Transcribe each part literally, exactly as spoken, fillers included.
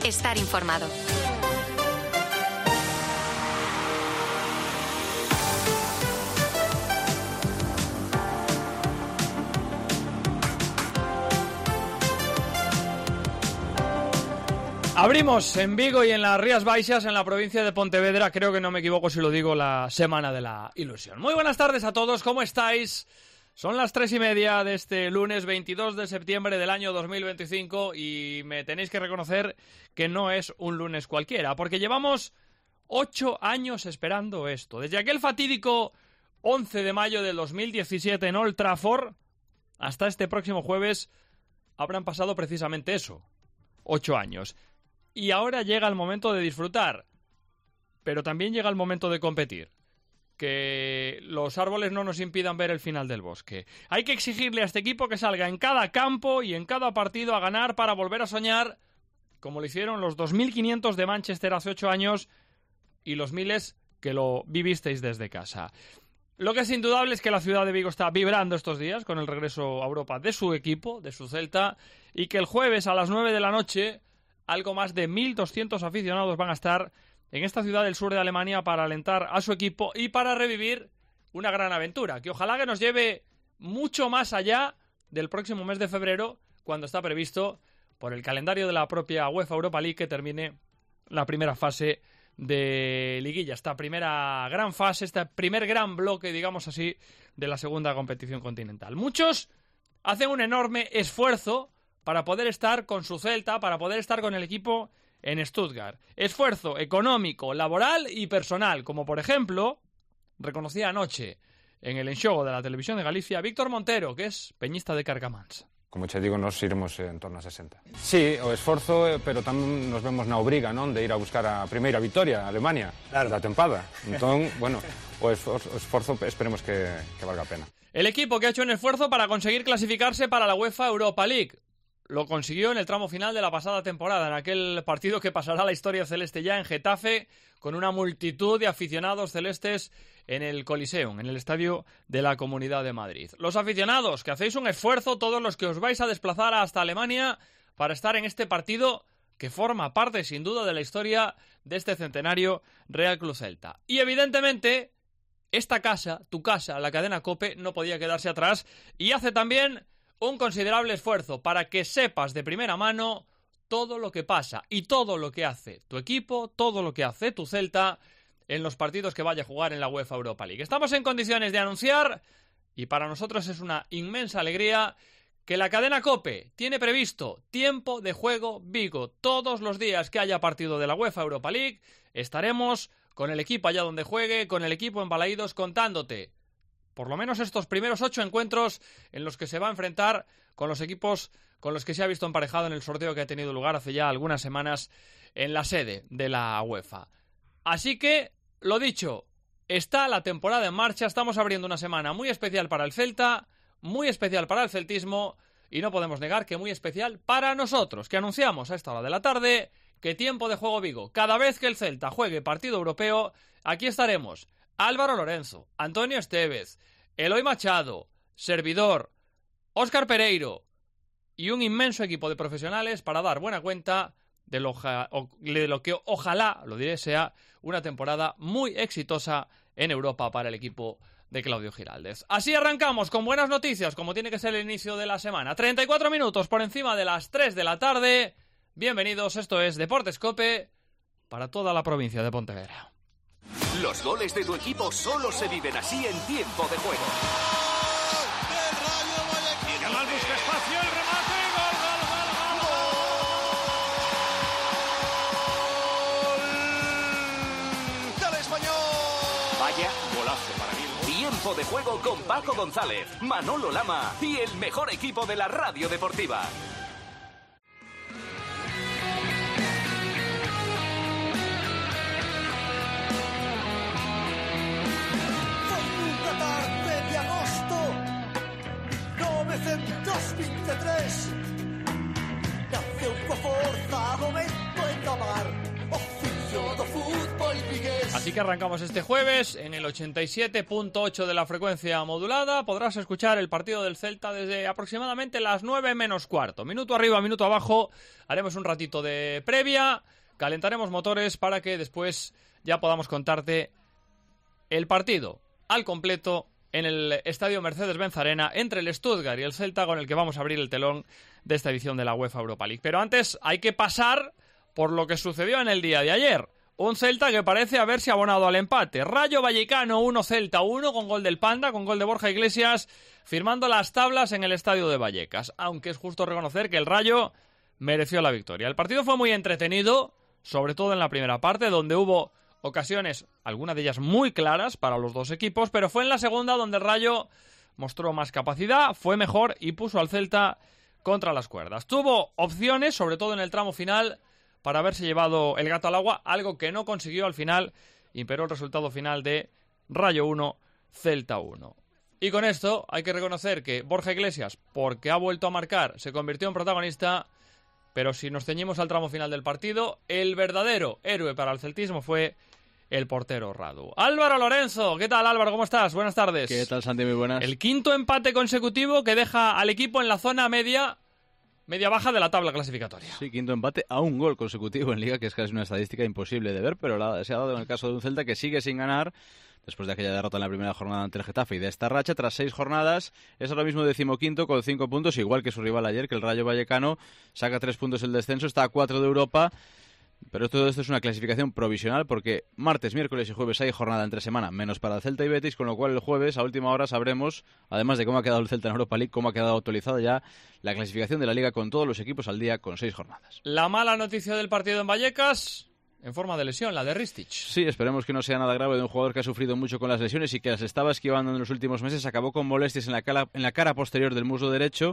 estar informado. Abrimos en Vigo y en las Rías Baixas, en la provincia de Pontevedra, creo que no me equivoco si lo digo, la Semana de la Ilusión. Muy buenas tardes a todos, ¿cómo estáis? Son las tres y media de este lunes veintidós de septiembre del año dos mil veinticinco y me tenéis que reconocer que no es un lunes cualquiera, porque llevamos ocho años esperando esto. Desde aquel fatídico once de mayo del dos mil diecisiete en Old Trafford hasta este próximo jueves habrán pasado precisamente eso, ocho años. Y ahora llega el momento de disfrutar, pero también llega el momento de competir. Que los árboles no nos impidan ver el final del bosque. Hay que exigirle a este equipo que salga en cada campo y en cada partido a ganar para volver a soñar, como lo hicieron los dos mil quinientos de Manchester hace ocho años y los miles que lo vivisteis desde casa. Lo que es indudable es que la ciudad de Vigo está vibrando estos días con el regreso a Europa de su equipo, de su Celta, y que el jueves a las nueve de la noche algo más de mil doscientos aficionados van a estar en esta ciudad del sur de Alemania para alentar a su equipo y para revivir una gran aventura, que ojalá que nos lleve mucho más allá del próximo mes de febrero, cuando está previsto por el calendario de la propia UEFA Europa League que termine la primera fase de liguilla, esta primera gran fase, este primer gran bloque, digamos así, de la segunda competición continental. Muchos hacen un enorme esfuerzo para poder estar con su Celta, para poder estar con el equipo en Stuttgart. Esfuerzo económico, laboral y personal, como por ejemplo, reconocía anoche en el enxogo de la televisión de Galicia Víctor Montero, que es peñista de Carcamáns. Como che digo, nos iremos en torno a sesenta. Sí, o esforzo, pero tamén nos vemos na obriga, non, de ir a buscar a primeira vitoria a Alemania, claro, da tempada. Entón, bueno, o esforzo, o esforzo esperemos que, que valga a pena. El equipo que ha hecho un esfuerzo para conseguir clasificarse para la UEFA Europa League. Lo consiguió en el tramo final de la pasada temporada, en aquel partido que pasará a la historia celeste ya en Getafe, con una multitud de aficionados celestes en el Coliseum, en el estadio de la Comunidad de Madrid. Los aficionados, que hacéis un esfuerzo, todos los que os vais a desplazar hasta Alemania para estar en este partido que forma parte, sin duda, de la historia de este centenario Real Club Celta. Y, evidentemente, esta casa, tu casa, la cadena COPE, no podía quedarse atrás y hace también un considerable esfuerzo para que sepas de primera mano todo lo que pasa y todo lo que hace tu equipo, todo lo que hace tu Celta en los partidos que vaya a jugar en la UEFA Europa League. Estamos en condiciones de anunciar, y para nosotros es una inmensa alegría, que la cadena COPE tiene previsto Tiempo de Juego Vigo. Todos los días que haya partido de la UEFA Europa League estaremos con el equipo allá donde juegue, con el equipo en Balaídos, contándote por lo menos estos primeros ocho encuentros en los que se va a enfrentar con los equipos con los que se ha visto emparejado en el sorteo que ha tenido lugar hace ya algunas semanas en la sede de la UEFA. Así que, lo dicho, está la temporada en marcha, estamos abriendo una semana muy especial para el Celta, muy especial para el celtismo, y no podemos negar que muy especial para nosotros, que anunciamos a esta hora de la tarde que Tiempo de Juego Vigo, cada vez que el Celta juegue partido europeo, aquí estaremos Álvaro Lorenzo, Antonio Estevez, Eloy Machado, servidor, Óscar Pereiro y un inmenso equipo de profesionales para dar buena cuenta de lo, de lo que ojalá, lo diré, sea una temporada muy exitosa en Europa para el equipo de Claudio Giraldez. Así arrancamos con buenas noticias, como tiene que ser el inicio de la semana. treinta y cuatro minutos por encima de las tres de la tarde. Bienvenidos, esto es Deportes COPE para toda la provincia de Pontevedra. Los goles de tu equipo solo se viven así en Tiempo de Juego. Yamal busca espacio, el remate, gol, gol, gol, gol, gol. ¡Del Español! Vaya golazo para mí. Tiempo de Juego con Paco González, Manolo Lama y el mejor equipo de la radio deportiva. novecentos veintitrés Naceu coa forza do vento en camar, oficio do fútbol vigués. Así que arrancamos este jueves en el ochenta y siete punto ocho de la frecuencia modulada. Podrás escuchar el partido del Celta desde aproximadamente las nueve menos cuarto. Minuto arriba, minuto abajo. Haremos un ratito de previa. Calentaremos motores para que después ya podamos contarte el partido al completo en el estadio Mercedes-Benz Arena entre el Stuttgart y el Celta, con el que vamos a abrir el telón de esta edición de la UEFA Europa League. Pero antes hay que pasar por lo que sucedió en el día de ayer. Un Celta que parece haberse abonado al empate. Rayo Vallecano uno, Celta uno, con gol del Panda, con gol de Borja Iglesias, firmando las tablas en el estadio de Vallecas. Aunque es justo reconocer que el Rayo mereció la victoria. El partido fue muy entretenido, sobre todo en la primera parte, donde hubo ocasiones, algunas de ellas muy claras para los dos equipos, pero fue en la segunda donde el Rayo mostró más capacidad, fue mejor y puso al Celta contra las cuerdas. Tuvo opciones, sobre todo en el tramo final, para haberse llevado el gato al agua, algo que no consiguió al final. Imperó el resultado final de Rayo uno, Celta uno. Y con esto hay que reconocer que Borja Iglesias, porque ha vuelto a marcar, se convirtió en protagonista, pero si nos ceñimos al tramo final del partido, el verdadero héroe para el celtismo fue el portero Radu. Álvaro Lorenzo, ¿qué tal, Álvaro? ¿Cómo estás? Buenas tardes. ¿Qué tal, Santi? Muy buenas. El quinto empate consecutivo que deja al equipo en la zona media Media baja de la tabla clasificatoria. Sí, quinto empate a un gol consecutivo en Liga, que es casi una estadística imposible de ver, pero la, se ha dado en el caso de un Celta que sigue sin ganar, después de aquella derrota en la primera jornada ante el Getafe, y de esta racha, tras seis jornadas, es ahora mismo decimoquinto con cinco puntos, igual que su rival ayer, que el Rayo Vallecano, saca tres puntos el descenso, está a cuatro de Europa. Pero todo esto es una clasificación provisional porque martes, miércoles y jueves hay jornada entre semana, menos para el Celta y Betis, con lo cual el jueves a última hora sabremos, además de cómo ha quedado el Celta en Europa League, cómo ha quedado actualizada ya la clasificación de la Liga con todos los equipos al día con seis jornadas. La mala noticia del partido en Vallecas, en forma de lesión, la de Ristich. Sí, esperemos que no sea nada grave, de un jugador que ha sufrido mucho con las lesiones y que las estaba esquivando en los últimos meses. Acabó con molestias en la cara, en la cara posterior del muslo derecho.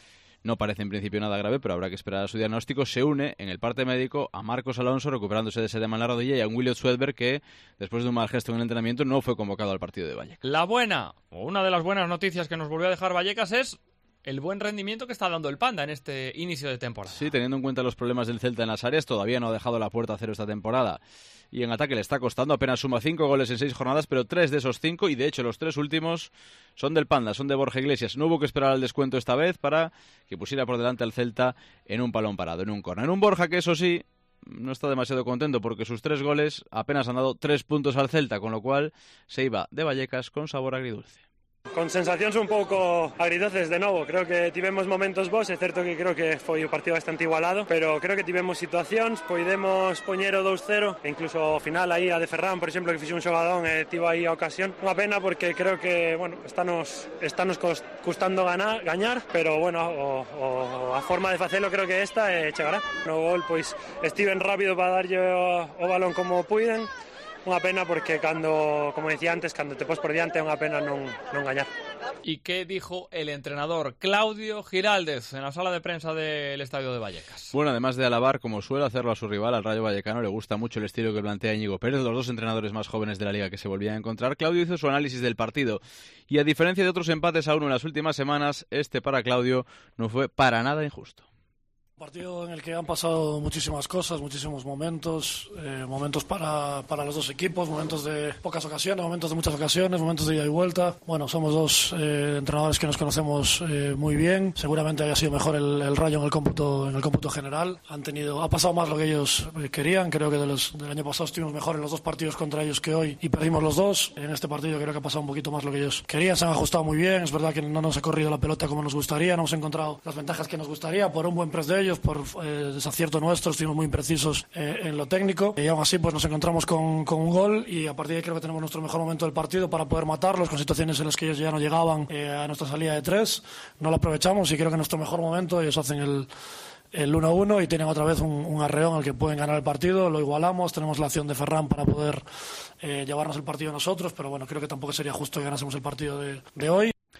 No parece en principio nada grave, pero habrá que esperar a su diagnóstico. Se une en el parte médico a Marcos Alonso, recuperándose de ese edema en la rodilla, y a un Williot Swedberg, que después de un mal gesto en el entrenamiento no fue convocado al partido de Vallecas. La buena, o una de las buenas noticias que nos volvió a dejar Vallecas es el buen rendimiento que está dando el Panda en este inicio de temporada. Sí, teniendo en cuenta los problemas del Celta en las áreas, todavía no ha dejado la puerta a cero esta temporada. Y en ataque le está costando, apenas suma cinco goles en seis jornadas, pero tres de esos cinco, y de hecho los tres últimos, son del Panda, son de Borja Iglesias. No hubo que esperar al descuento esta vez para que pusiera por delante al Celta en un balón parado, en un córner. En un Borja que, eso sí, no está demasiado contento porque sus tres goles apenas han dado tres puntos al Celta, con lo cual se iba de Vallecas con sabor agridulce. Con sensacións un pouco agridoces de novo. Creo que tivemos momentos bons, é certo que creo que foi un partido bastante igualado, pero creo que tivemos situacións, poidemos poñer o dous cero, e incluso ao final aí a de Ferran, por exemplo, que fixe un xogadón e tivo aí a ocasión. Unha pena porque creo que, bueno, estános, estános custando ganar, gañar, pero, bueno, o, o, a forma de facelo creo que esta e chegará. No gol, pois, estiven rápido para darlle o, o balón como puiden. Unha pena porque, cando, como decía antes, cando te pos por diante é unha pena non, non gañar. ¿Y qué dijo el entrenador Claudio Giraldez en la sala de prensa del estadio de Vallecas? Bueno, además de alabar, como suele hacerlo a su rival, al Rayo Vallecano, le gusta mucho el estilo que plantea Íñigo Pérez, los dos entrenadores más jóvenes de la Liga que se volvían a encontrar. Claudio hizo su análisis del partido y, a diferencia de otros empates a uno en las últimas semanas, este para Claudio no fue para nada injusto. Un partido en el que han pasado muchísimas cosas, muchísimos momentos, eh, momentos para, para los dos equipos, momentos de pocas ocasiones, momentos de muchas ocasiones, momentos de ida y vuelta. Bueno, somos dos eh, entrenadores que nos conocemos eh, muy bien. Seguramente haya sido mejor el, el Rayo en el cómputo en el cómputo general. Han tenido, ha pasado más lo que ellos querían. Creo que de los, del año pasado estuvimos mejor en los dos partidos contra ellos que hoy y perdimos los dos. En este partido creo que ha pasado un poquito más lo que ellos querían. Se han ajustado muy bien. Es verdad que no nos ha corrido la pelota como nos gustaría. No hemos encontrado las ventajas que nos gustaría por un buen press de ellos, por eh, desacierto nuestro, estuvimos muy imprecisos eh, en lo técnico y aún así pues nos encontramos con, con un gol y a partir de ahí creo que tenemos nuestro mejor momento del partido para poder matarlos con situaciones en las que ellos ya no llegaban eh, a nuestra salida de tres, no lo aprovechamos y creo que en nuestro mejor momento ellos hacen el el uno uno y tienen otra vez un, un arreón al que pueden ganar el partido, lo igualamos, tenemos la acción de Ferran para poder eh, llevarnos el partido nosotros, pero bueno, creo que tampoco sería justo que ganásemos el partido de, de hoy.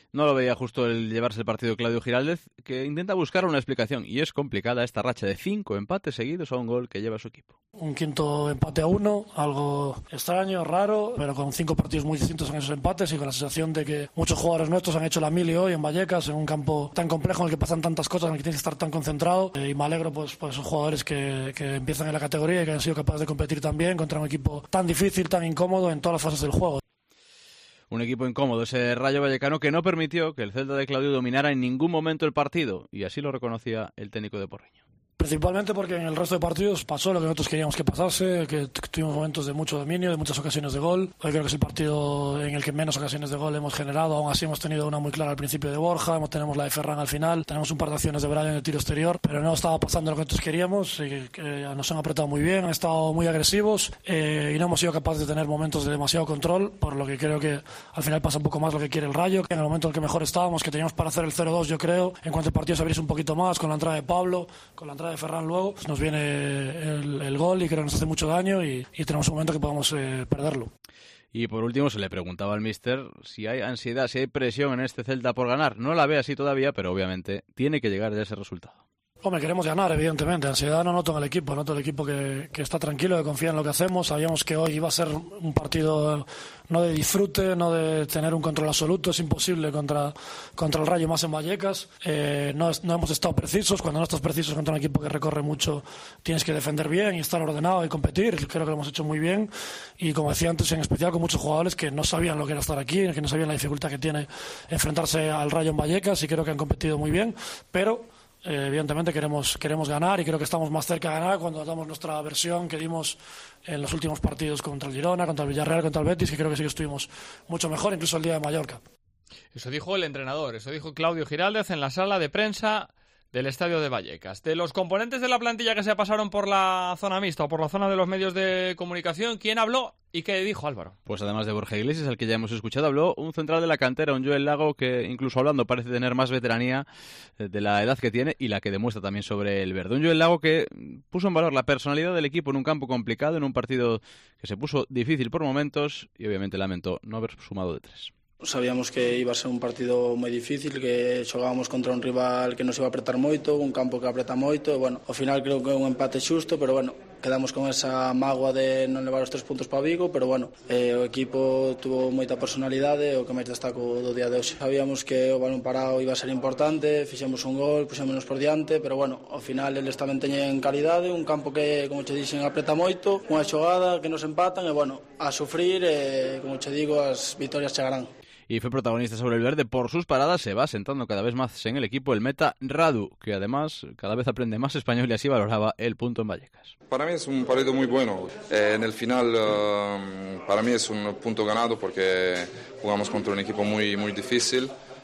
No lo veía justo el llevarse el partido Claudio Giraldez, que intenta buscar una explicación, y es complicada esta racha de cinco empates seguidos a un gol que lleva su equipo. Un quinto empate a uno, algo extraño, raro, pero con cinco partidos muy distintos en esos empates y con la sensación de que muchos jugadores nuestros han hecho la mili hoy en Vallecas, en un campo tan complejo en el que pasan tantas cosas, en el que tienes que estar tan concentrado, eh, y me alegro pues por esos jugadores que, que empiezan en la categoría y que han sido capaces de competir también contra un equipo tan difícil, tan incómodo en todas las fases del juego. Un equipo incómodo, ese Rayo Vallecano que no permitió que el Celta de Claudio dominara en ningún momento el partido, y así lo reconocía el técnico de Porriño. Principalmente porque en el resto de partidos pasó lo que nosotros queríamos que pasase, que tuvimos momentos de mucho dominio, de muchas ocasiones de gol. Hoy creo que es el partido en el que menos ocasiones de gol hemos generado, aún así hemos tenido una muy clara al principio de Borja, tenemos la de Ferran al final, tenemos un par de acciones de Brian de tiro exterior, pero no estaba pasando lo que nosotros queríamos, y que nos han apretado muy bien, han estado muy agresivos, eh, y no hemos sido capaces de tener momentos de demasiado control, por lo que creo que al final pasa un poco más lo que quiere el Rayo, que en el momento en el que mejor estábamos, que teníamos para hacer el cero dos, yo creo, en cuanto el partido se abriese un poquito más, con la entrada de Pablo, con la entrada de Ferran luego, nos viene el, el gol y creo que nos hace mucho daño, y, y tenemos un momento que podemos eh, perderlo. Y por último se le preguntaba al míster si hay ansiedad, si hay presión en este Celta por ganar. No la ve así todavía, pero obviamente tiene que llegar ya ese resultado. Hombre, queremos ganar, evidentemente. Ansiedad no noto en el equipo, noto el equipo que, que está tranquilo, que confía en lo que hacemos. Sabíamos que hoy iba a ser un partido no de disfrute, no de tener un control absoluto. Es imposible contra, contra el Rayo, más en Vallecas. Eh, no, no hemos estado precisos. Cuando no estás precisos contra un equipo que recorre mucho, tienes que defender bien y estar ordenado y competir. Creo que lo hemos hecho muy bien. Y como decía antes, en especial con muchos jugadores que no sabían lo que era estar aquí, que no sabían la dificultad que tiene enfrentarse al Rayo en Vallecas, y creo que han competido muy bien. Pero Eh, evidentemente queremos, queremos ganar, y creo que estamos más cerca de ganar cuando damos nuestra versión que dimos en los últimos partidos contra el Girona, contra el Villarreal, contra el Betis, que creo que sí que estuvimos mucho mejor, incluso el día de Mallorca. Eso dijo el entrenador, eso dijo Claudio Giraldez en la sala de prensa del estadio de Vallecas. De los componentes de la plantilla que se pasaron por la zona mixta o por la zona de los medios de comunicación, ¿quién habló y qué dijo, Álvaro? Pues además de Borja Iglesias, al que ya hemos escuchado, habló un central de la cantera, un Joel Lago, que incluso hablando parece tener más veteranía de la edad que tiene y la que demuestra también sobre el verde. Un Joel Lago que puso en valor la personalidad del equipo en un campo complicado, en un partido que se puso difícil por momentos, y obviamente lamentó no haber sumado de tres. Sabíamos que iba a ser un partido moi difícil, que xogábamos contra un rival que nos iba a apretar moito, un campo que apreta moito, e, bueno, ao final creo que é un empate xusto, pero bueno, quedamos con esa mágoa de non levar os tres puntos para Vigo, pero bueno, eh, o equipo tuvo moita personalidade, o que máis destaco do día de hoxe. Sabíamos que o balón parado iba a ser importante, fixemos un gol, puxémonos por diante, pero bueno, ao final eles tamén teñen calidade, un campo que, como che dixen, apreta moito, unha xogada que nos empatan, e bueno, a sufrir, e, como che digo, as vitorias chegarán. Y fue protagonista sobre el verde por sus paradas, se va sentando cada vez más en el equipo el meta Radu, que además cada vez aprende más español y así valoraba el punto en Vallecas. Para mí es un partido muy bueno. Eh, en el final, uh, para mí es un punto ganado porque jugamos contra un equipo muy, muy difícil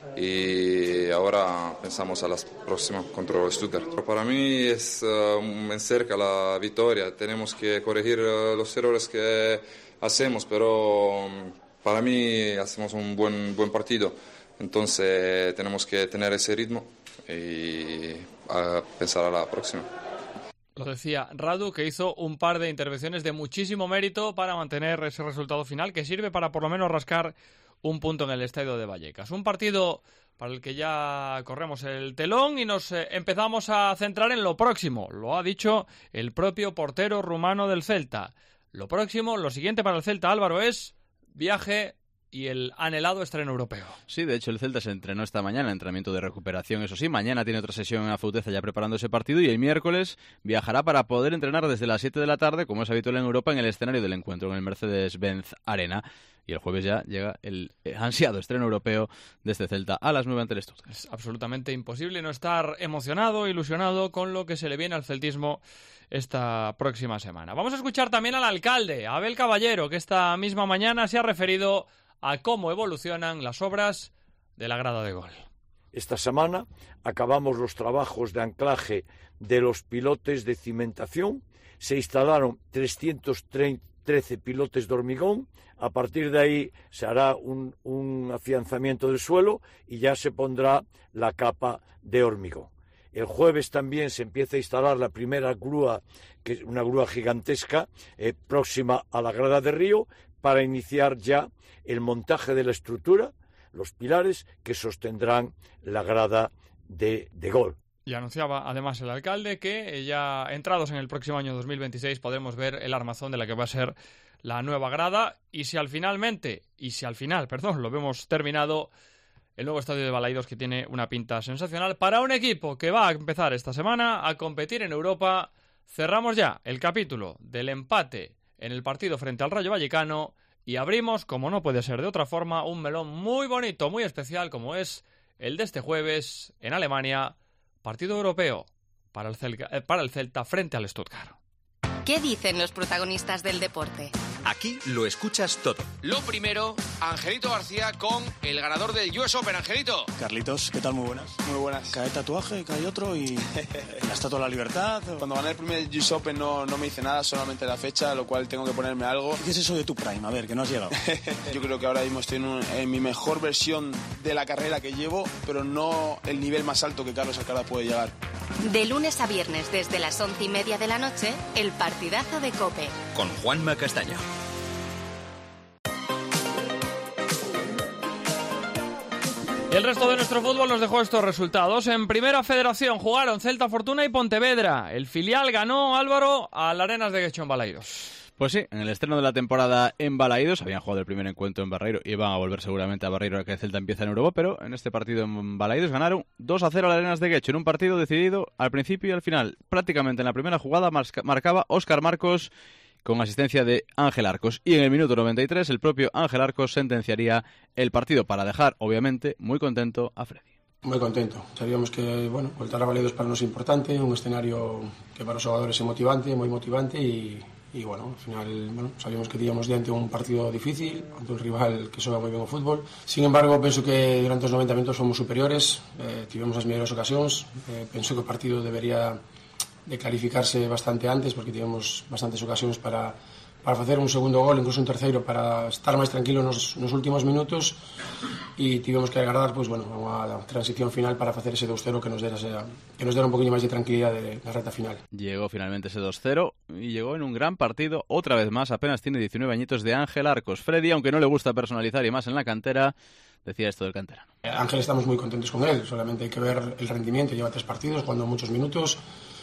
y ahora pensamos a las próximas contra el Stuttgart. Para mí es uh, en cerca la victoria. Tenemos que corregir uh, los errores que hacemos, pero Um, Para mí hacemos un buen, buen partido, entonces tenemos que tener ese ritmo y a pensar a la próxima. Lo decía Radu, que hizo un par de intervenciones de muchísimo mérito para mantener ese resultado final, que sirve para por lo menos rascar un punto en el estadio de Vallecas. Un partido para el que ya corremos el telón y nos eh, empezamos a centrar en lo próximo. Lo ha dicho el propio portero rumano del Celta. Lo próximo, lo siguiente para el Celta, Álvaro, es viaje y el anhelado estreno europeo. Sí, de hecho el Celta se entrenó esta mañana, entrenamiento de recuperación, eso sí, mañana tiene otra sesión en Afouteza ya preparando ese partido, y el miércoles viajará para poder entrenar desde las siete de la tarde, como es habitual en Europa, en el escenario del encuentro, en el Mercedes-Benz Arena. Y el jueves ya llega el ansiado estreno europeo de este Celta a las nueve ante el Stuttgart. Es absolutamente imposible no estar emocionado, ilusionado con lo que se le viene al celtismo esta próxima semana. Vamos a escuchar también al alcalde, Abel Caballero, que esta misma mañana se ha referido a cómo evolucionan las obras de la grada de gol. Esta semana acabamos los trabajos de anclaje de los pilotes de cimentación. Se instalaron trescientos trece pilotes de hormigón. A partir de ahí se hará un, un afianzamiento del suelo y ya se pondrá la capa de hormigón. El jueves también se empieza a instalar la primera grúa, que es una grúa gigantesca, eh, próxima a la grada de Río, para iniciar ya el montaje de la estructura. los pilares que sostendrán la grada de, de gol. Y anunciaba además el alcalde que ya entrados en el próximo año dos mil veintiséis podremos ver el armazón de la que va a ser la nueva grada, y si al finalmente, y si al final, perdón, lo vemos terminado, el nuevo estadio de Balaidos, que tiene una pinta sensacional para un equipo que va a empezar esta semana a competir en Europa. Cerramos ya el capítulo del empate en el partido frente al Rayo Vallecano y abrimos, como no puede ser de otra forma, un melón muy bonito, muy especial, como es el de este jueves en Alemania. Partido europeo para el, Celta, eh, para el Celta frente al Stuttgart. ¿Qué dicen los protagonistas del deporte? Aquí lo escuchas todo. Lo primero, Angelito García con el ganador del U S Open. Angelito. Carlitos, ¿qué tal? Muy buenas. Muy buenas. Cae tatuaje, cae otro y la Estatua de la Libertad. Cuando gané el primer U S Open no, no me hice nada, solamente la fecha, lo cual tengo que ponerme algo. ¿Qué es eso de tu prime? A ver, que no has llegado. Yo creo que ahora mismo estoy en, un, en mi mejor versión de la carrera que llevo, pero no el nivel más alto que Carlos Alcaraz puede llegar. De lunes a viernes desde las once y media de la noche, el partidazo de COPE. Con Juanma Castaño. Y el resto de nuestro fútbol nos dejó estos resultados. En Primera Federación jugaron Celta Fortuna y Pontevedra. El filial ganó, Álvaro, al Arenas de Guecho en Balaidos. Pues sí, en el estreno de la temporada en Balaidos, habían jugado el primer encuentro en Barreiro y van a volver seguramente a Barreiro ahora que el Celta empieza en Europa, pero en este partido en Balaidos ganaron dos a cero al Arenas de Guecho, en un partido decidido al principio y al final. Prácticamente en la primera jugada marcaba Óscar Marcos con asistencia de Ángel Arcos, y en el minuto noventa y tres el propio Ángel Arcos sentenciaría el partido para dejar, obviamente, muy contento a Freddy. Muy contento. Sabíamos que, bueno, voltar a Balaidos para nosotros es importante, un escenario que para los jugadores es motivante, muy motivante y... Y bueno, al final, bueno, sabíamos que teníamos diante un partido difícil, ante un rival que xoga moi ben o fútbol. Sin embargo, penso que durante os noventa minutos fomos superiores, eh, tivemos as mellores ocasións, eh, penso que o partido debería de clarificarse bastante antes, porque tivemos bastantes ocasións para, para facer un segundo gol, incluso un terceiro, para estar máis tranquilo nos, nos últimos minutos, e tivemos que agardar, pois, bueno, unha transición final para facer ese dos cero que nos dera, que nos dera un poquinho máis de tranquilidade na reta final. Llegó finalmente ese dos cero y llegó en un gran partido, otra vez más, apenas tiene diecinueve añitos, de Ángel Arcos. Freddy, aunque no le gusta personalizar y más en la cantera, decía esto del canterano. Ángel, estamos muy contentos con él, solamente hay que ver el rendimiento, lleva tres partidos, jugando muchos minutos.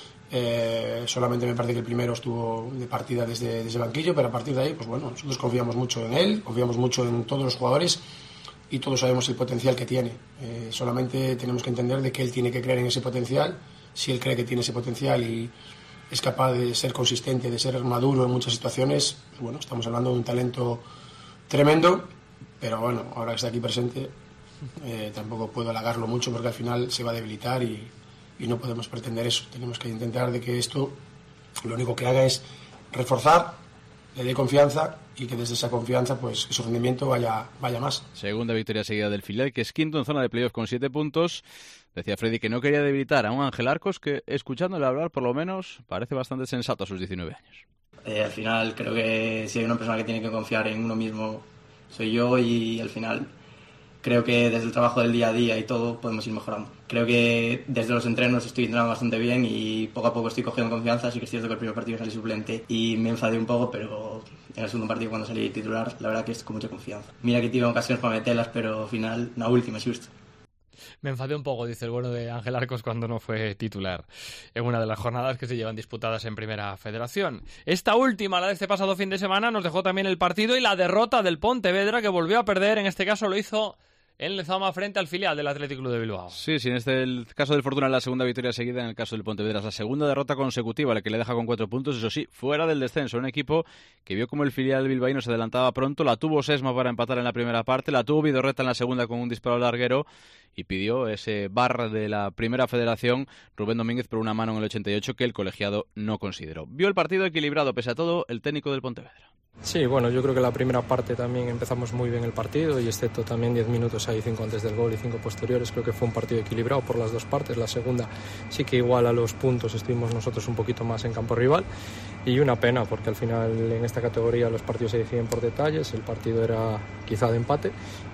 Eh, solamente me parece que el primero estuvo de partida desde, desde el banquillo, pero a partir de ahí, pues bueno, nosotros confiamos mucho en él, confiamos mucho en todos los jugadores y todos sabemos el potencial que tiene. Eh, solamente tenemos que entender de que él tiene que creer en ese potencial. Si él cree que tiene ese potencial y es capaz de ser consistente, de ser maduro en muchas situaciones, pues bueno, estamos hablando de un talento tremendo, pero bueno, ahora que está aquí presente, eh, tampoco puedo halagarlo mucho porque al final se va a debilitar y y no podemos pretender eso. Tenemos que intentar de que esto lo único que haga es reforzar, le dé confianza y que desde esa confianza pues que su rendimiento vaya, vaya más. Segunda victoria seguida del filial, que es quinto en zona de playoff con siete puntos. Decía Freddy que no quería debilitar a un Ángel Arcos que, escuchándole hablar, por lo menos parece bastante sensato a sus diecinueve años. Eh, al final creo que si hay una persona que tiene que confiar en uno mismo soy yo, y al final creo que desde el trabajo del día a día y todo podemos ir mejorando. Creo que desde los entrenos estoy entrenando bastante bien y poco a poco estoy cogiendo confianza. Sí que es cierto que el primer partido salí suplente y me enfadé un poco, pero en el segundo partido cuando salí titular, la verdad que es con mucha confianza. Mira que tuve ocasiones para meterlas, pero al final, la última es justo. Me enfadé un poco, dice el bueno de Ángel Arcos, cuando no fue titular en una de las jornadas que se llevan disputadas en Primera Federación. Esta última, la de este pasado fin de semana, nos dejó también el partido y la derrota del Pontevedra, que volvió a perder. En este caso lo hizo en Lezama frente al filial del Athletic Club de Bilbao. Sí, sí, en este el caso del Fortuna es la segunda victoria seguida, en el caso del Pontevedra es la segunda derrota consecutiva, la que le deja con cuatro puntos, eso sí, fuera del descenso. Un equipo que vio como el filial bilbaíno se adelantaba pronto, la tuvo Sesma para empatar en la primera parte, la tuvo Vidorreta en la segunda con un disparo larguero y pidió ese bar de la Primera Federación Rubén Domínguez por una mano en el ochenta y ocho que el colegiado no consideró. Vio el partido equilibrado pese a todo el técnico del Pontevedra. Sí, bueno, yo creo que la primera parte también empezamos muy bien el partido y excepto también diez minutos ahí, cinco antes del gol y cinco posteriores, creo que fue un partido equilibrado por las dos partes. La segunda sí que igual a los puntos estuvimos nosotros un poquito más en campo rival y una pena porque al final en esta categoría los partidos se deciden por detalles, el partido era quizá de empate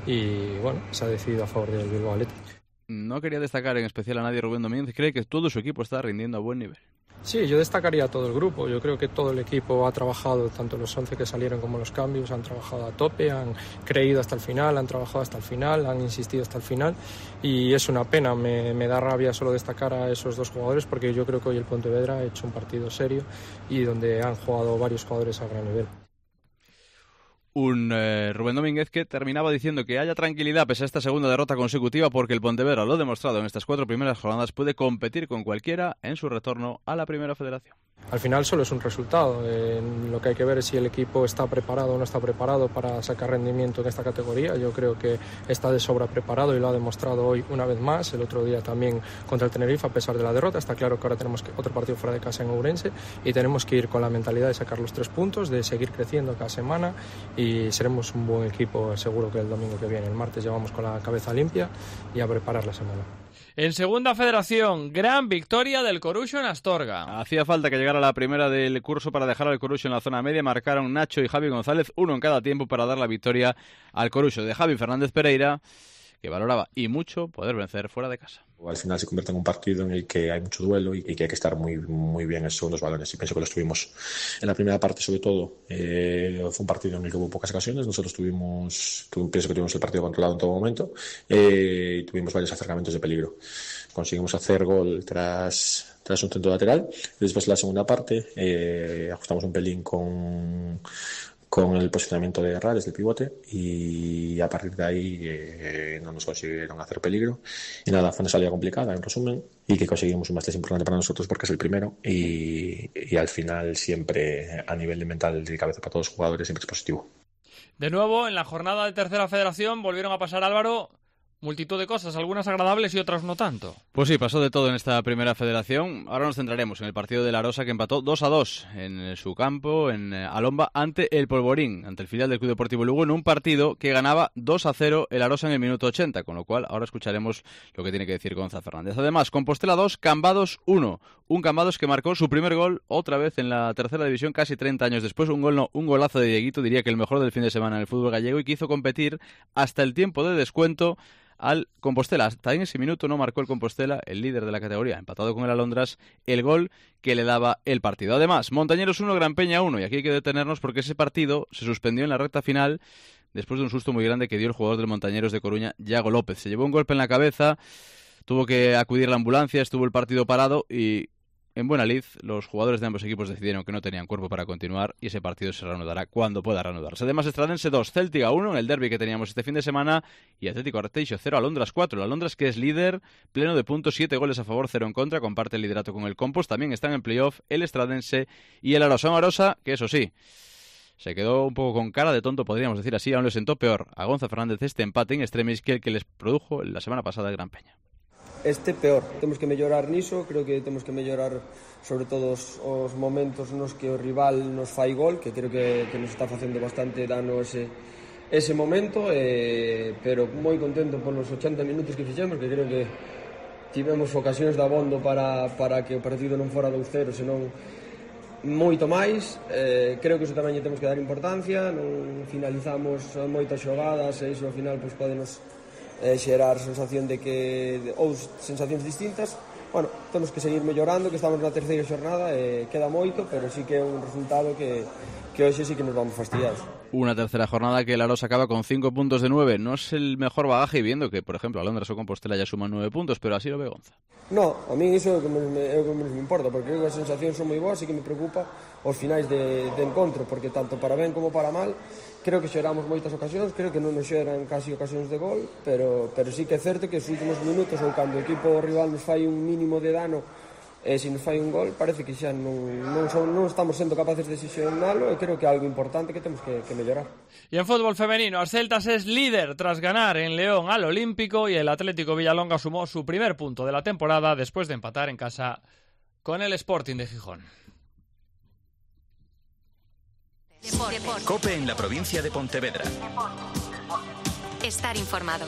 y bueno, se ha decidido a favor del Bilbao Athletic. No quería destacar en especial a nadie Rubén Domínguez, cree que todo su equipo está rindiendo a buen nivel. Sí, yo destacaría a todo el grupo. Yo creo que todo el equipo ha trabajado, tanto los once que salieron como los cambios, han trabajado a tope, han creído hasta el final, han trabajado hasta el final, han insistido hasta el final y es una pena, me, me da rabia solo destacar a esos dos jugadores porque yo creo que hoy el Pontevedra ha hecho un partido serio y donde han jugado varios jugadores a gran nivel. Un eh, Rubén Domínguez que terminaba diciendo que haya tranquilidad pese a esta segunda derrota consecutiva porque el Pontevedra, lo demostrado en estas cuatro primeras jornadas, puede competir con cualquiera en su retorno a la Primera Federación. Al final solo es un resultado. Eh, lo que hay que ver es si el equipo está preparado o no está preparado para sacar rendimiento en esta categoría. Yo creo que está de sobra preparado y lo ha demostrado hoy una vez más. El otro día también contra el Tenerife, a pesar de la derrota. Está claro que ahora tenemos que, otro partido fuera de casa en Ourense y tenemos que ir con la mentalidad de sacar los tres puntos, de seguir creciendo cada semana y seremos un buen equipo seguro que el domingo que viene. El martes llevamos con la cabeza limpia y a preparar la semana. En Segunda Federación, gran victoria del Coruxo en Astorga. Hacía falta que llegara la primera del curso para dejar al Coruxo en la zona media. Marcaron Nacho y Javi González, uno en cada tiempo, para dar la victoria al Coruxo. De Javi Fernández Pereira, que valoraba y mucho poder vencer fuera de casa. Al final se convierte en un partido en el que hay mucho duelo y que hay que estar muy, muy bien en segundos balones. Y pienso que lo estuvimos en la primera parte, sobre todo. Eh, fue un partido en el que hubo pocas ocasiones. Nosotros tuvimos, tu, pienso que tuvimos el partido controlado en todo momento eh, y tuvimos varios acercamientos de peligro. Conseguimos hacer gol tras, tras un centro lateral. Después, en la segunda parte, eh, ajustamos un pelín con... con el posicionamiento de Herrera desde el pivote y a partir de ahí eh, no nos consiguieron hacer peligro y nada, fue una salida complicada en resumen y que conseguimos un más importante para nosotros porque es el primero y, y al final siempre a nivel de mental de cabeza para todos los jugadores siempre es positivo. De nuevo, en la jornada de Tercera Federación volvieron a pasar, Álvaro, multitud de cosas, algunas agradables y otras no tanto. Pues sí, pasó de todo en esta Primera Federación. Ahora nos centraremos en el partido de la Arosa, que empató dos a dos en su campo, en Alomba, ante el Polvorín, ante el filial del Club Deportivo Lugo, en un partido que ganaba dos a cero el Arosa en el minuto ochenta, con lo cual ahora escucharemos lo que tiene que decir Gonzalo Fernández. Además, Compostela dos, Cambados uno. Un Cambados que marcó su primer gol otra vez en la tercera división casi treinta años después. Un gol no, un golazo de Dieguito, diría que el mejor del fin de semana en el fútbol gallego, y que hizo competir hasta el tiempo de descuento al Compostela. Hasta en ese minuto no marcó el Compostela, el líder de la categoría, empatado con el Alondras, el gol que le daba el partido. Además, Montañeros uno, Gran Peña uno, y aquí hay que detenernos porque ese partido se suspendió en la recta final después de un susto muy grande que dio el jugador del Montañeros de Coruña, Yago López. Se llevó un golpe en la cabeza, tuvo que acudir la ambulancia, estuvo el partido parado y en buena lid los jugadores de ambos equipos decidieron que no tenían cuerpo para continuar y ese partido se reanudará cuando pueda reanudarse. Además, Estradense dos, Céltiga uno en el derbi que teníamos este fin de semana y Atlético Arteixo cero, Alondras cuatro. El Alondras, que es líder, pleno de puntos, siete goles a favor, cero en contra, comparte el liderato con el Compost. También están en playoff el Estradense y el Arosa. Arosa, que eso sí, se quedó un poco con cara de tonto, podríamos decir así, aún le sentó peor a Gonza Fernández este empate en extremis que el que les produjo la semana pasada el Gran Peña. Este peor, temos que mellorar niso, creo que temos que mellorar sobre todo os, os momentos nos que o rival nos fai gol, que creo que, que nos está facendo bastante dano ese, ese momento, eh, pero moi contento por los ochenta minutos que fixemos, que creo que tivemos ocasións de abondo para, para que o partido non fora dous cero, senón moito máis. Eh, creo que iso tamén lle temos que dar importancia, non finalizamos moitas xogadas e iso ao final pois, podenos Eh, xerar sensación de que ou sensacións distintas. Bueno, temos que seguir mellorando, que estamos na terceira xornada e eh, queda moito, pero sí que é un resultado que, que hoxe sí que nos vamos fastidiados. Una tercera jornada que el Arosa acaba con cinco puntos de nueve. No es el mejor bagaje, viendo que, por ejemplo, Alondras o Compostela ya suman nueve puntos, pero así lo ve Gonza. No, a mí iso é o que menos me importa, porque as sensacións son moi boas e que me preocupa os finais de, de encontro, porque tanto para ben como para mal creo que xeramos moitas ocasións, creo que non nos xeran casi ocasións de gol, pero, pero sí que é certo que os últimos minutos ou cando o equipo rival nos fai un mínimo de dano e se nos fai un gol parece que xa non, non, son, non estamos sendo capaces de xestionalo e creo que é algo importante que temos que, que mellorar. Y en fútbol femenino, as Celtas es líder tras ganar en León al Olímpico y el Atlético Villalonga sumó su primer punto de la temporada después de empatar en casa con el Sporting de Gijón. COPE en la provincia de Pontevedra. Estar informado.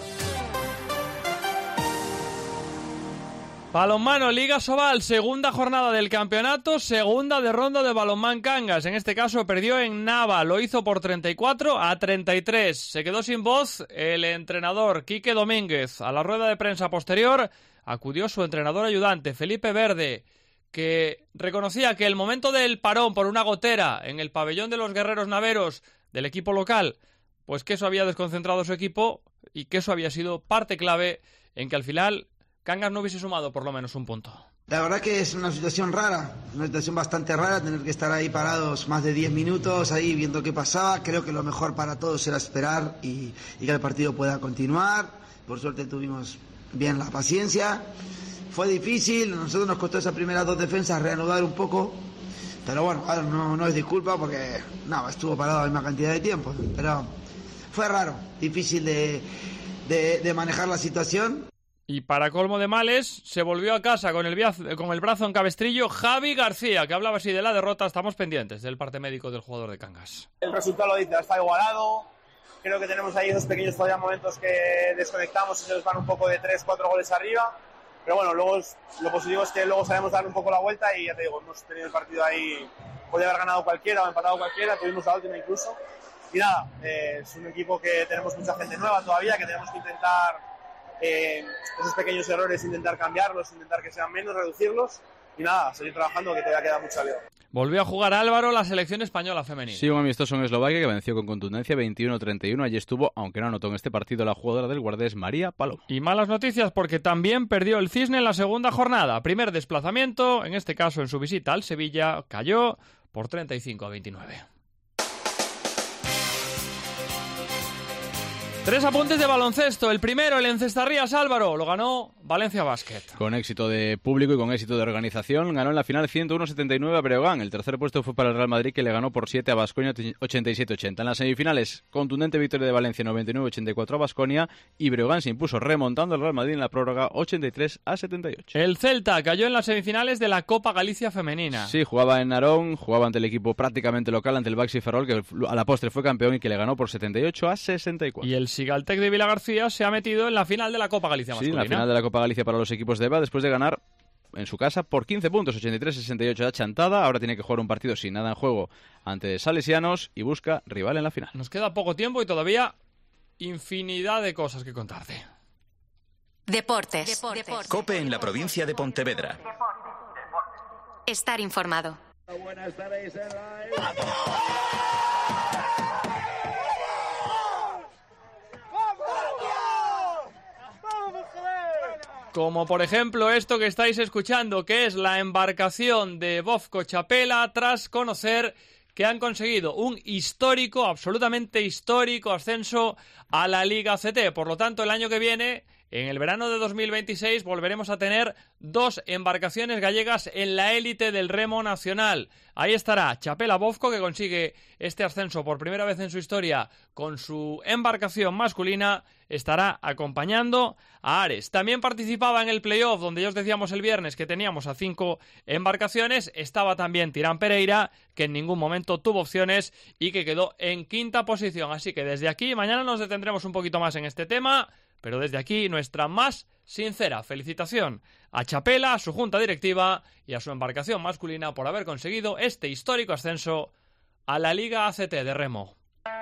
Balonmano, Liga Sobal, segunda jornada del campeonato, segunda de ronda de Balonmán Cangas. En este caso perdió en Nava, lo hizo por treinta y cuatro a treinta y tres. Se quedó sin voz el entrenador Quique Domínguez. A la rueda de prensa posterior acudió su entrenador ayudante, Felipe Verde, que reconocía que el momento del parón por una gotera en el pabellón de los Guerreros Naveros del equipo local, pues que eso había desconcentrado a su equipo y que eso había sido parte clave en que al final Cangas no hubiese sumado por lo menos un punto. La verdad que es una situación rara, una situación bastante rara, tener que estar ahí parados más de diez minutos, ahí viendo qué pasaba. Creo que lo mejor para todos era esperar y, y que el partido pueda continuar. Por suerte tuvimos bien la paciencia. Fue difícil, a nosotros nos costó esas primeras dos defensas reanudar un poco, pero bueno, ahora no, no es disculpa porque no, estuvo parado la misma cantidad de tiempo, pero fue raro, difícil de, de, de manejar la situación. Y para colmo de males, se volvió a casa con el, con el brazo en cabestrillo Javi García, que hablaba así de la derrota. Estamos pendientes del parte médico del jugador de Cangas. El resultado lo dice, está igualado. Creo que tenemos ahí esos pequeños todavía momentos que desconectamos y se nos van un poco de tres, cuatro goles arriba. Pero bueno, luego es, lo positivo es que luego sabemos dar un poco la vuelta y ya te digo, hemos tenido el partido ahí, podía haber ganado cualquiera o empatado cualquiera, tuvimos la última incluso. Y nada, eh, es un equipo que tenemos mucha gente nueva todavía, que tenemos que intentar eh, esos pequeños errores, intentar cambiarlos, intentar que sean menos, reducirlos. Y nada, seguir trabajando, que todavía queda mucha vida. Volvió a jugar Álvaro la selección española femenina. Sí, un amistoso en Eslovaquia que venció con contundencia veintiuno a treinta y uno. Allí estuvo, aunque no anotó en este partido, la jugadora del Guardés, María Palomo. Y malas noticias porque también perdió el Cisne en la segunda jornada. Primer desplazamiento, en este caso en su visita al Sevilla, cayó por treinta y cinco a veintinueve. Tres apuntes de baloncesto. El primero, el Encestarrías Álvaro, lo ganó Valencia Basket. Con éxito de público y con éxito de organización, ganó en la final ciento uno a setenta y nueve a Breogán. El tercer puesto fue para el Real Madrid, que le ganó por siete a Baskonia ochenta y siete a ochenta. En las semifinales, contundente victoria de Valencia noventa y nueve a ochenta y cuatro a Baskonia, y Breogán se impuso remontando al Real Madrid en la prórroga ochenta y tres a setenta y ocho. El Celta cayó en las semifinales de la Copa Galicia Femenina. Sí, jugaba en Narón, jugaba ante el equipo prácticamente local, ante el Baxi Ferrol, que a la postre fue campeón y que le ganó por setenta y ocho a sesenta y cuatro. Y el Sigaltec de Vilagarcía se ha metido en la final de la Copa Galicia masculina. Sí, la final de la Copa Galicia para los equipos de E V A, después de ganar en su casa por quince puntos, ochenta y tres a sesenta y ocho a Chantada. Ahora tiene que jugar un partido sin nada en juego ante Salesianos y busca rival en la final. Nos queda poco tiempo y todavía infinidad de cosas que contarte. Deportes. Deportes. COPE en la provincia de Pontevedra. Estar informado. Buenas tardes. Como por ejemplo esto que estáis escuchando, que es la embarcación de Bofco Chapela tras conocer que han conseguido un histórico, absolutamente histórico ascenso a la Liga C T. Por lo tanto, el año que viene, en el verano de dos mil veintiséis, volveremos a tener dos embarcaciones gallegas en la élite del remo nacional. Ahí estará Chapela Bofco, que consigue este ascenso por primera vez en su historia con su embarcación masculina. Estará acompañando a Ares. También participaba en el playoff, donde ya os decíamos el viernes que teníamos a cinco embarcaciones. Estaba también Tirán Pereira, que en ningún momento tuvo opciones y que quedó en quinta posición. Así que desde aquí, mañana nos detendremos un poquito más en este tema, pero desde aquí nuestra más sincera felicitación a Chapela, a su junta directiva y a su embarcación masculina por haber conseguido este histórico ascenso a la Liga A C T de remo.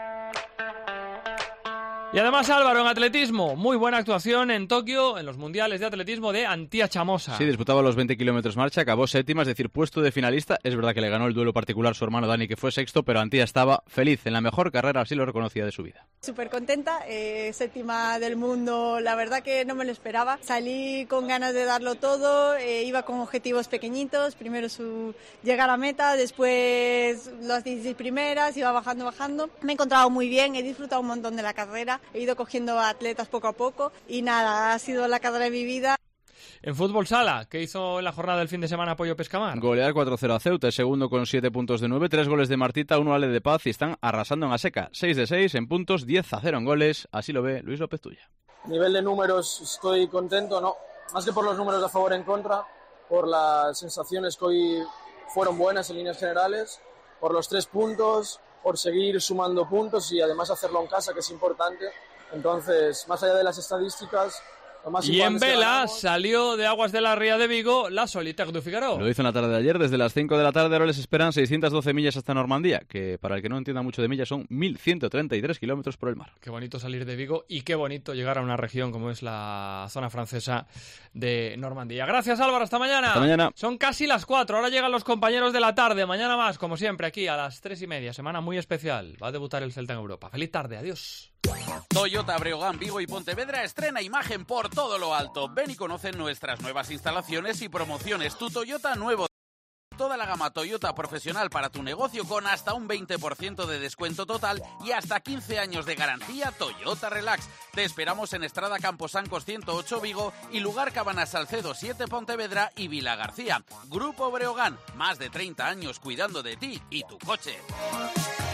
Y además, Álvaro, en atletismo, muy buena actuación en Tokio en los mundiales de atletismo de Antía Chamosa. Sí, disputaba los veinte kilómetros marcha, acabó séptima, es decir, puesto de finalista. Es verdad que le ganó el duelo particular su hermano Dani, que fue sexto, pero Antía estaba feliz, en la mejor carrera, así lo reconocía, de su vida. Súper contenta, eh, séptima del mundo, la verdad que no me lo esperaba. Salí con ganas de darlo todo, eh, iba con objetivos pequeñitos, primero su llegar a meta, después las dieciséis primeras, iba bajando, bajando. Me he encontrado muy bien, he disfrutado un montón de la carrera. He ido cogiendo atletas poco a poco y nada, ha sido la carrera de mi vida. En fútbol sala, ¿qué hizo en la jornada del fin de semana Pollo Pescamar? Golear cuatro cero a Ceuta, segundo con siete puntos de nueve, tres goles de Martita, uno Ale de Paz y están arrasando en la seca. seis de seis en puntos, diez a cero en goles, así lo ve Luis López Tuya. A nivel de números estoy contento, no, más que por los números a favor en contra, por las sensaciones que hoy fueron buenas en líneas generales, por los tres puntos, por seguir sumando puntos y además hacerlo en casa, que es importante. Entonces, más allá de las estadísticas, Lo más Y en importante es que vela ganamos. salió de Aguas de la Ría de Vigo la Solitaire du Figaro. Lo hizo en la tarde de ayer, desde las cinco de la tarde. Ahora les esperan seiscientas doce millas hasta Normandía, que para el que no entienda mucho de millas son mil ciento treinta y tres kilómetros por el mar. Qué bonito salir de Vigo y qué bonito llegar a una región como es la zona francesa de Normandía. Gracias, Álvaro, hasta mañana. Hasta mañana. Son casi las cuatro, ahora llegan los compañeros de la tarde. Mañana más, como siempre, aquí a las tres y media. Semana muy especial. Va a debutar el Celta en Europa. Feliz tarde, adiós. Toyota Breogán, Vigo y Pontevedra estrena imagen por todo lo alto. Ven y conoce nuestras nuevas instalaciones y promociones. Tu Toyota nuevo. Toda la gama Toyota profesional para tu negocio con hasta un veinte por ciento de descuento total y hasta quince años de garantía Toyota Relax. Te esperamos en Estrada Camposancos ciento ocho Vigo y Lugar Cabanas Salcedo siete Pontevedra y Vila García. Grupo Breogán, más de treinta años cuidando de ti y tu coche.